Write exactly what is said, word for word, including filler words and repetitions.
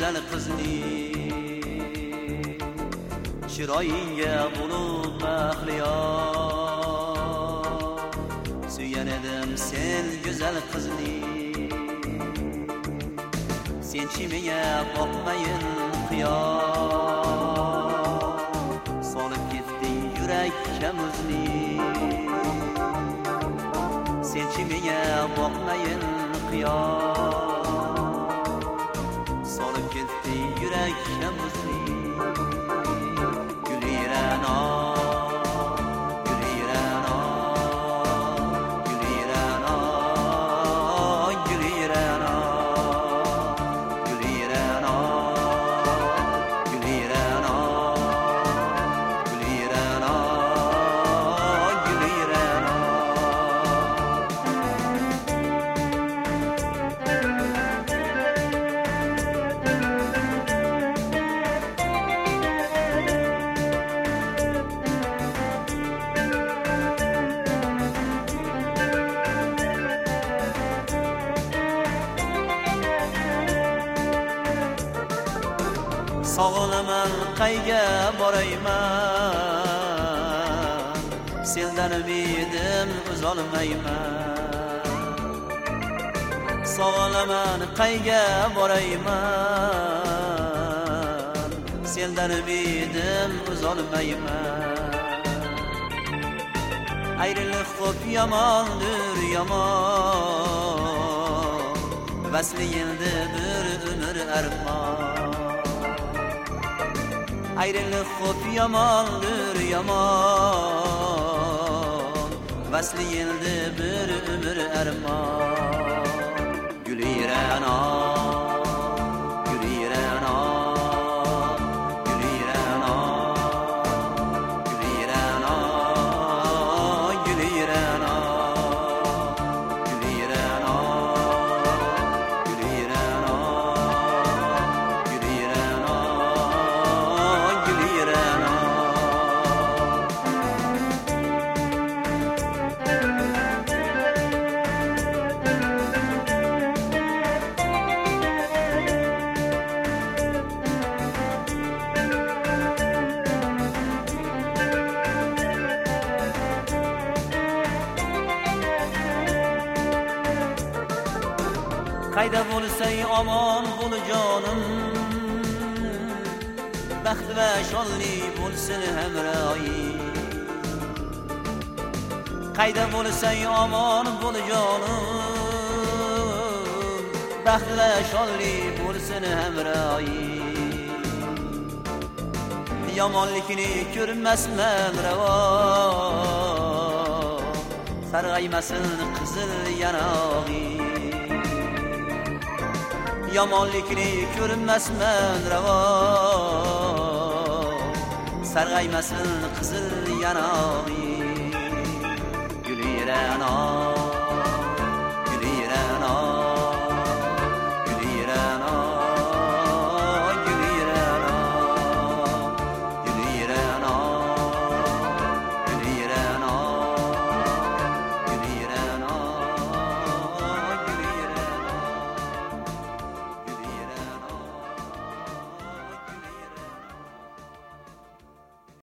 güzel kızını chiroyingga bulup mahliyo suygan edim sen güzel kızını senchi menga boqmayin qiyo solib ketding yurakka muzni senchi menga boqmayin qiyo solib ketding yurakka muzni gulirano sog'laman qayga borayman sendan umidim uzolmayman sog'laman qayga borayman sendan umidim uzolmayman ayriliq xo'p yomondir yomon vasli endi bir umr armon ayrılık xo'p yomondir yomon vasli endi bir umr armon gulirano gulirano gulirano gulirano gulirano gulirano qayda bo'lsang omon bo'l jonim baxt va shodlik bo'lsin hamroying qayda bo'lsang omon bo'l jonim baxt va shodlik bo'lsin hamroying yomonlikni ko'rmasman ravo sarg'aymasin qizil yanog'ing yomonlikni ko'rmasman ravo sarg'aymasin qizil yanog'ing gulirano